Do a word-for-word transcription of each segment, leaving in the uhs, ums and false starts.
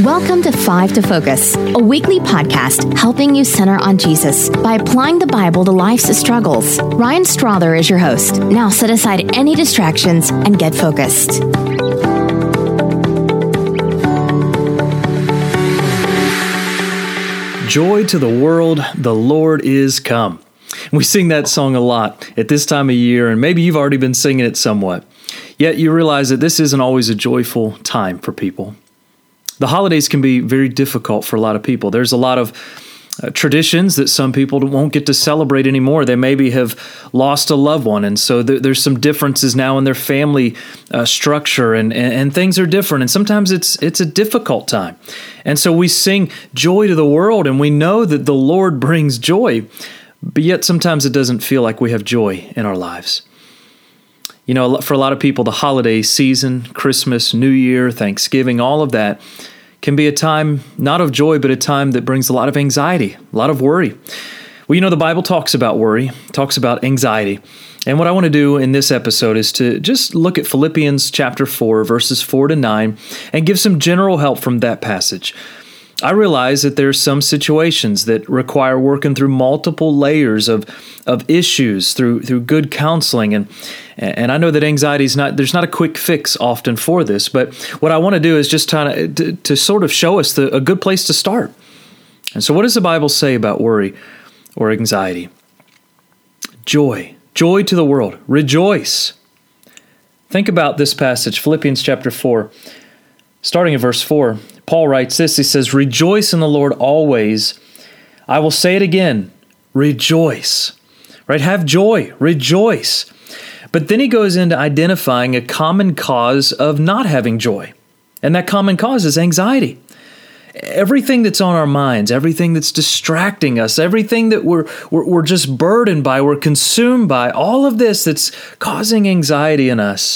Welcome to Five to Focus, a weekly podcast helping you center on Jesus by applying the Bible to life's struggles. Ryan Strother is your host. Now set aside any distractions and get focused. Joy to the world, the Lord is come. We sing that song a lot at this time of year, and maybe you've already been singing it somewhat. Yet you realize that this isn't always a joyful time for people. The holidays can be very difficult for a lot of people. There's a lot of uh, traditions that some people won't get to celebrate anymore. They maybe have lost a loved one, and so th- there's some differences now in their family uh, structure, and, and, and things are different, and sometimes it's it's a difficult time. And so we sing joy to the world, and we know that the Lord brings joy, but yet sometimes it doesn't feel like we have joy in our lives. You know, for a lot of people, the holiday season, Christmas, New Year, Thanksgiving, all of that can be a time not of joy, but a time that brings a lot of anxiety, a lot of worry. Well, you know, the Bible talks about worry, talks about anxiety. And what I want to do in this episode is to just look at Philippians chapter four, verses four to nine, and give some general help from that passage. I realize that there's some situations that require working through multiple layers of of issues through through good counseling, and and I know that anxiety is not there's not a quick fix often for this, but what I want to do is just try to, to, to sort of show us the, a good place to start. And so, what does the Bible say about worry or anxiety? Joy, joy to the world, rejoice. Think about this passage, Philippians chapter four, starting at verse four. Paul writes this, he says, "Rejoice in the Lord always. I will say it again, rejoice." Right? Have joy, rejoice. But then he goes into identifying a common cause of not having joy. And that common cause is anxiety. Everything that's on our minds, everything that's distracting us, everything that we're, we're, we're just burdened by, we're consumed by, all of this that's causing anxiety in us,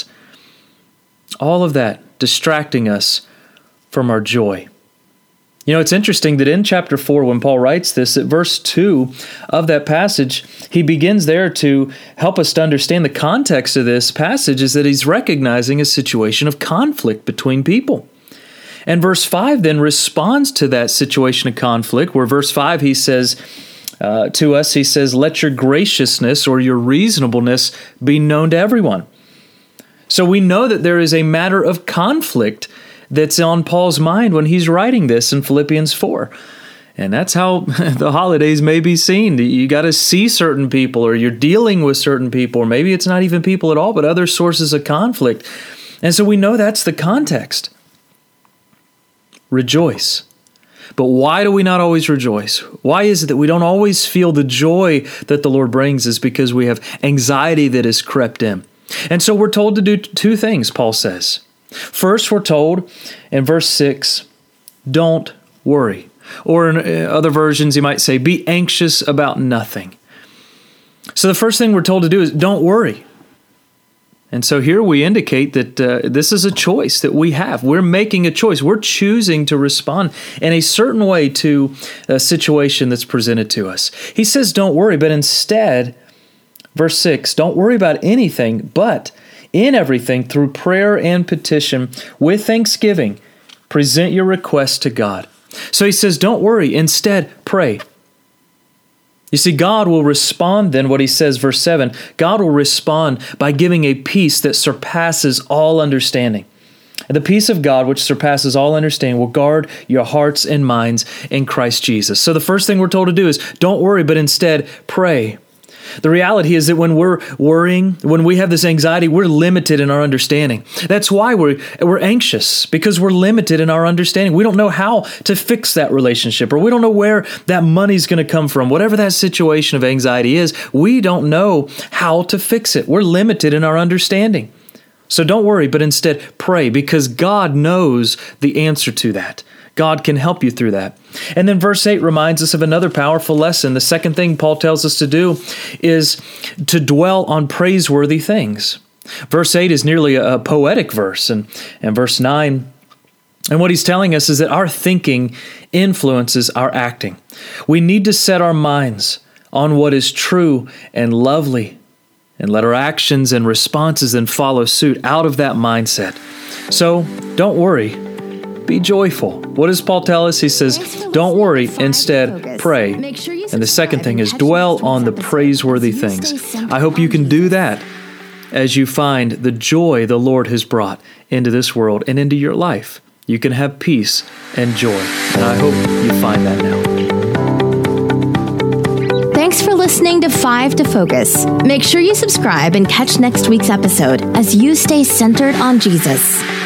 all of that distracting us from our joy. You know, it's interesting that in chapter four, when Paul writes this, at verse two of that passage, he begins there to help us to understand the context of this passage is that he's recognizing a situation of conflict between people. And verse five then responds to that situation of conflict, where verse five, he says uh, to us, he says, "Let your graciousness or your reasonableness be known to everyone." So we know that there is a matter of conflict that's on Paul's mind when he's writing this in Philippians four. And that's how the holidays may be seen. You got to see certain people, or you're dealing with certain people, or maybe it's not even people at all, but other sources of conflict. And so we know that's the context. Rejoice. But why do we not always rejoice? Why is it that we don't always feel the joy that the Lord brings? Is because we have anxiety that has crept in. And so we're told to do two things, Paul says. First, we're told in verse six, don't worry. Or in other versions, you might say, be anxious about nothing. So the first thing we're told to do is don't worry. And so here we indicate that uh, this is a choice that we have. We're making a choice. We're choosing to respond in a certain way to a situation that's presented to us. He says don't worry, but instead, verse six, don't worry about anything, but in everything, through prayer and petition, with thanksgiving, present your requests to God. So he says, don't worry. Instead, pray. You see, God will respond then, what he says, verse seven, God will respond by giving a peace that surpasses all understanding. And the peace of God, which surpasses all understanding, will guard your hearts and minds in Christ Jesus. So the first thing we're told to do is don't worry, but instead pray. The reality is that when we're worrying, when we have this anxiety, we're limited in our understanding. That's why we're, we're anxious, because we're limited in our understanding. We don't know how to fix that relationship, or we don't know where that money's going to come from. Whatever that situation of anxiety is, we don't know how to fix it. We're limited in our understanding. So don't worry, but instead pray, because God knows the answer to that. God can help you through that. And then verse eight reminds us of another powerful lesson. The second thing Paul tells us to do is to dwell on praiseworthy things. Verse eight is nearly a poetic verse, and, and verse nine, and what he's telling us is that our thinking influences our acting. We need to set our minds on what is true and lovely, and let our actions and responses then follow suit out of that mindset. So don't worry, be joyful. What does Paul tell us? He says, don't worry, instead pray. And the second thing is dwell on the praiseworthy things. I hope you can do that as you find the joy the Lord has brought into this world and into your life. You can have peace and joy, and I hope you find that now. Thanks for listening to Five to Focus. Make sure you subscribe and catch next week's episode as you stay centered on Jesus.